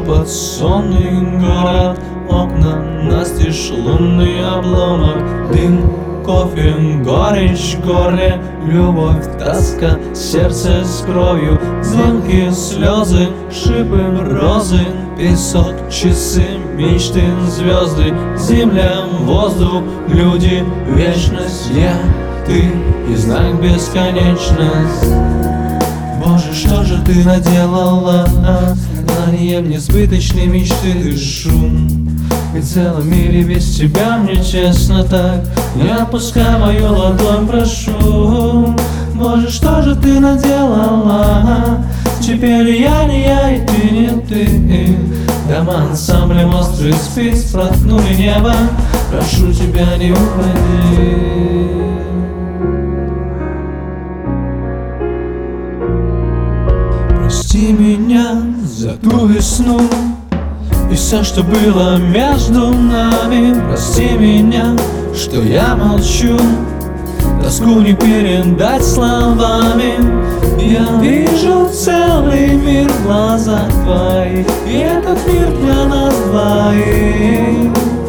шепот, сонный город, окна настежь, лунный обломок, дым, кофе, горечь в горле, любовь, тоска, сердце с кровью, звонкие слезы, шипы, розы, песок, часы, мечты, звезды, земля, воздух, люди, вечность, я, ты и знак бесконечность. Боже, что же ты наделала? Знанием несбыточной мечты ты шум. И в целом мире без тебя мне честно так. Не отпускай мою ладонь, прошу. Боже, что же ты наделала? Теперь я не я, и ты не ты. Дома ансамблем острый спиц проткнули небо. Прошу тебя, не уходи. Прости меня за ту весну и все, что было между нами. Прости меня, что я молчу, тоску не передать словами. Я вижу целый мир в глазах твоих, и этот мир для нас двоих.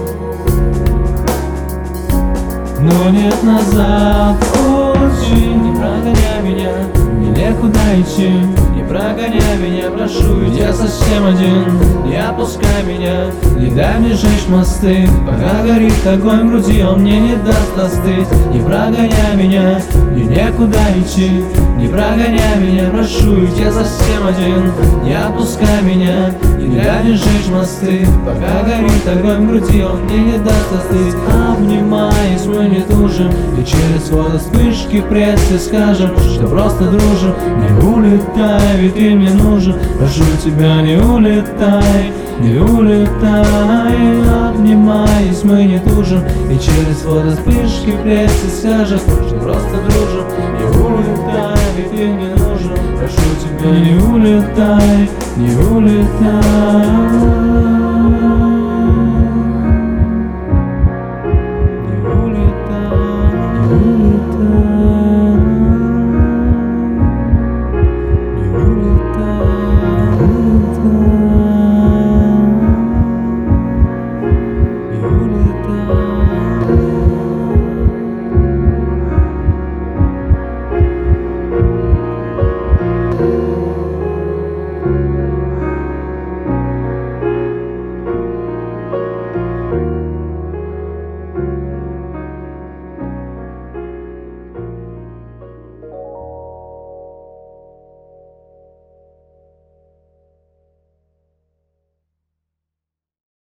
Но нет назад пути, не прогоняй меня, мне некуда идти. Не прогоняй меня, прошу, ведь я совсем один. Не отпускай меня, не дай мне жечь мосты. Пока горит огонь в груди, он мне не даст остыть. Не прогоняй меня, мне некуда идти. Не прогоняй меня, прошу, ведь я совсем один. Не отпускай меня, не дай мне жечь мосты. Пока горит огонь в груди, он мне не даст остыть. Обнимаясь, мы не тужим, и через фото вспышки прессы скажем, что просто дружим. Не улетай, ведь ты мне нужен. Прошу тебя, не улетай, не улетай. Обнимаясь, мы не тужим, и через фото вспышки прессы скажем, что просто дружим. Не улетай, ведь ты мне нужен. Прошу тебя, не улетай, не улетай.